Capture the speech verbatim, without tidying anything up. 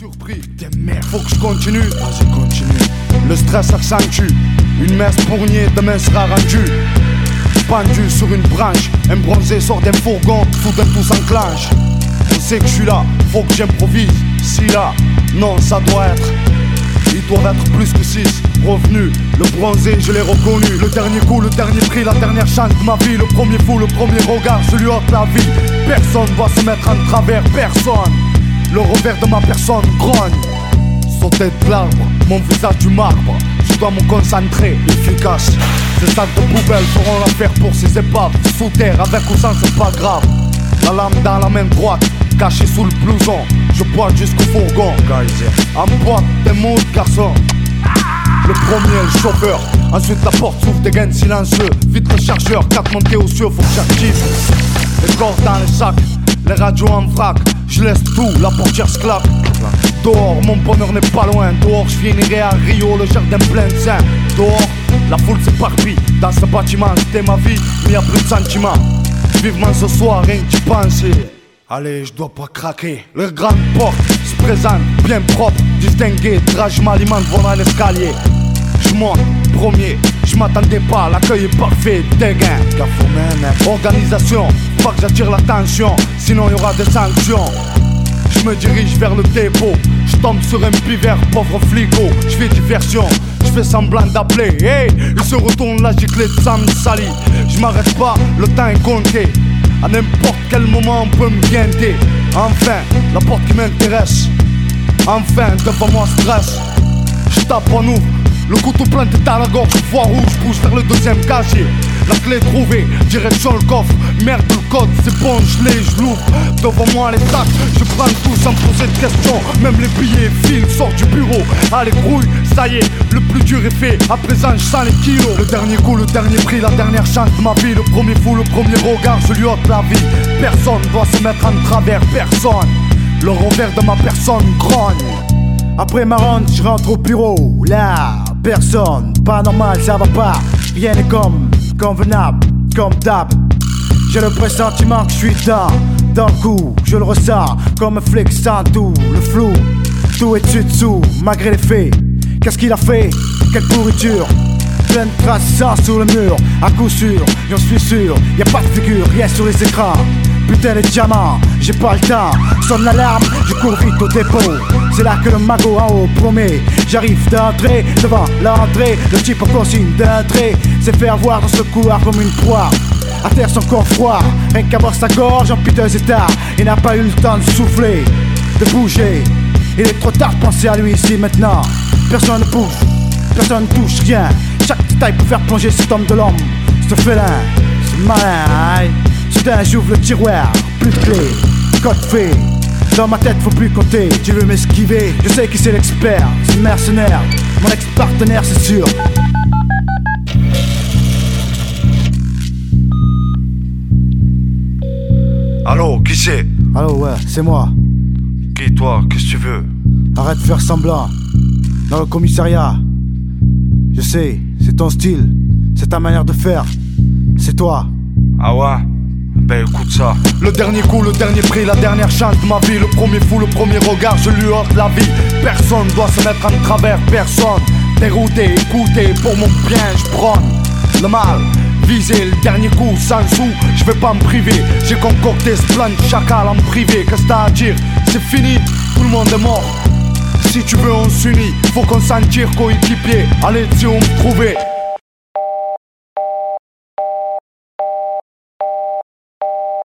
surpris, t'es merde. Faut que je continue, vas-y continue. Le stress accentue, une messe pournier, demain sera rendue. Pendu sur une branche, un bronzé sort d'un fourgon, soudain tout s'enclenche. On sait que je suis là, faut que j'improvise. Si là, non ça doit être. Ils doivent être plus que six. Revenu, le bronzé je l'ai reconnu. Le dernier coup, le dernier prix, la dernière chance de ma vie. Le premier fou, le premier regard, je lui ôte la vie. Personne va se mettre en travers, personne. Le revers de ma personne grogne. Sauter de l'arbre, mon visage du marbre. Je dois me concentrer, efficace. Ces sacs de poubelle feront l'affaire pour ces épaves. Sous terre, avec ou sans, c'est pas grave. La lame dans la main droite, caché sous le blouson. Je pointe jusqu'au fourgon. Emboîte tes mots, garçon. Le premier, le chauffeur. Ensuite la porte s'ouvre, des gains silencieux. Vite le chargeur, quatre montées aux cieux, faut que j'active. Les corps dans les sacs, les radios en vrac. Je laisse tout, la portière se claque. Dehors, mon bonheur n'est pas loin. Dehors, je finirai à Rio, le jardin plein de seins. Dehors, la foule s'éparpille. Dans ce bâtiment, c'était ma vie, mais y'a plus de sentiments. Vivement ce soir, rien que d'y penser. Allez, je dois pas craquer. Leur grande porte se présente, bien propre, distingué. Drage m'alimente, voilà l'escalier. Je monte, premier, je m'attendais pas, l'accueil est parfait, dégain. Organisation, faut pas que j'attire l'attention, sinon y aura des sanctions. Je me dirige vers le dépôt, je tombe sur un pivert, pauvre flico. Je fais diversion, je fais semblant d'appeler. Hey, il se retourne la giclée de Sam Sali. Je m'arrête pas, le temps est compté. À n'importe quel moment on peut me guinter. Enfin, la porte qui m'intéresse. Enfin, devant moi stress. Je tape en ouvre, le couteau planté dans la gorge. Voie rouge, bouge vers le deuxième casier. La clé trouvée, direction le coffre. Merde, le code, c'est bon, je l'ai, je l'ouvre. Devant moi les sacs, je prends tout sans poser de questions. Même les billets, fils, sort du bureau. Allez, grouille, ça y est, le plus dur est fait. À présent, je sens les kilos. Le dernier coup, le dernier prix, la dernière chance de ma vie. Le premier fou, le premier regard, je lui ôte la vie. Personne doit se mettre en travers, personne. Le revers de ma personne grogne. Après ma ronde, je rentre au bureau. Là, personne, pas normal, ça va pas. Rien n'est comme, convenable, comme d'hab. J'ai le pressentiment que je suis dans, dans le coup, je le ressens comme un flic sans tout, le flou. Tout est dessus dessous, malgré les faits. Qu'est-ce qu'il a fait? Quelle pourriture? Plein de traces de sang sur le mur, à coup sûr, j'en suis sûr. Y'a pas de figure, rien sur les écrans. Putain les diamants, j'ai pas le temps. Sonne l'alarme, je cours vite au dépôt. C'est là que le magot en haut promet. J'arrive d'entrée, devant l'entrée. Le type en consigne d'entrée s'est fait avoir dans ce couloir comme une proie. À terre son corps froid, rien qu'à voir sa gorge en piteux état. Il n'a pas eu le temps de souffler, de bouger. Il est trop tard de penser à lui ici maintenant. Personne ne bouge, personne ne touche rien. Chaque détail peut faire plonger cet homme de l'homme. Ce félin, ce malin. Soudain j'ouvre le tiroir, plus de clés, code fait. Dans ma tête faut plus compter, tu veux m'esquiver. Je sais qui c'est l'expert, c'est le mercenaire. Mon ex-partenaire c'est sûr. Allô, qui c'est? Allô, ouais, c'est moi. Qui toi? Qu'est-ce que tu veux? Arrête de faire semblant. Dans le commissariat. Je sais, c'est ton style, c'est ta manière de faire. C'est toi. Ah ouais? Ben écoute ça. Le dernier coup, le dernier prix, la dernière chance de ma vie. Le premier fou, le premier regard, je lui ôte la vie. Personne doit se mettre en travers, personne. Dérouté, écouté, pour mon bien, je prône le mal. Viser le dernier coup, sans sou, je vais pas me priver. J'ai concocté ce plan de chacal en privé. Qu'est-ce que t'as à dire? C'est fini, tout le monde est mort. Si tu veux on s'unit, faut qu'on s'en tire coéquipier. Allez, si on me trouvait.